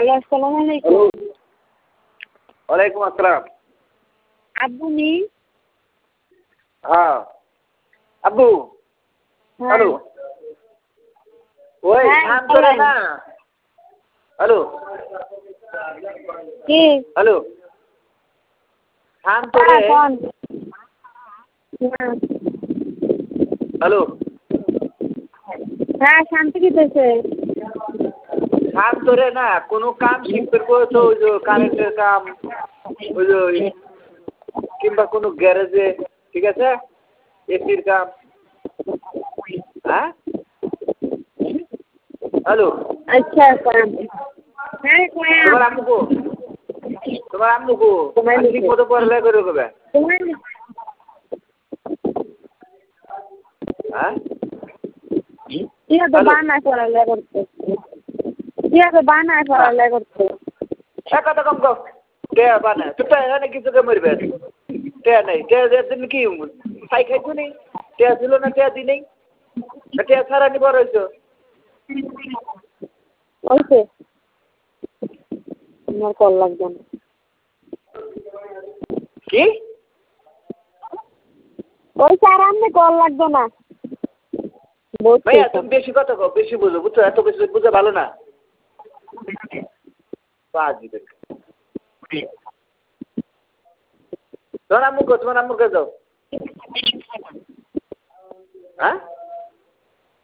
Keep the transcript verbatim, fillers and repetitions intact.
Hello আসসালামু আলাইকুম। ওয়ালাইকুম আসসালাম। আব্বু নি? হ্যাঁ আব্বু। হ্যাঁ। হ্যালো ওই হ্যাঁ, শান্ত রে বলেন। না। হ্যালো কি? হ্যালো শান্ত রে। হ্যাঁ কোন? হ্যাঁ। হ্যালো হ্যাঁ শান্তি দিতেছে। শান্ত রে না, কোনো কাম শিখতে করেছো? ওই যে কারেন্টের কাম, ওই যে কিংবা কোনো গ্যারেজে, ঠিক আছে, এসির কাম। হ্যাঁ হ্যালো আচ্ছা কোন? হ্যাঁ কোন? তোমার আম্মু কো? তোমার আম্মু কো? আমি ঠিক মতো পড়ালেখা করে কবে? তোমার হ্যাঁ ইয়া তো বানায় পড়ালেখা করতে। ইয়া তো বানায় পড়ালেখা করতে। এক কথা কম কম কে বানায়? তো এখানে কিছু কে মরবে? কে নেই কে দিন কি খাই খাইছো নেই? কে ছিল না কে দি নেই? কে সারা নি বড় হইছো? ওইছে আমার কল লাগবে না। কি? ওই স্যার আমনে কল লাগবে না। ভাইয়া তুমি বেশি কথা কও, বেশি বুঝো, বুঝছো? এত কিছু বুঝা ভালো না। তোমার আম্মু কো? তোমার আম্মুর কাছে যাও। হ্যাঁ